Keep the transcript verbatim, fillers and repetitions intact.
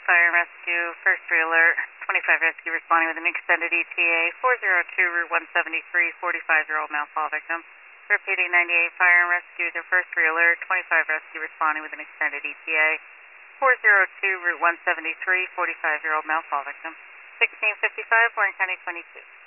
Fire and Rescue, first re-alert, twenty-five Rescue responding with an extended E T A, four oh two Route one seventy-three, forty-five-year-old male fall victim. Repeating ninety-eight Fire and Rescue, their first re-alert, twenty-five Rescue responding with an extended E T A, four oh two Route one seventy-three, forty-five-year-old male fall victim. sixteen fifty-five, Warren County twenty-two.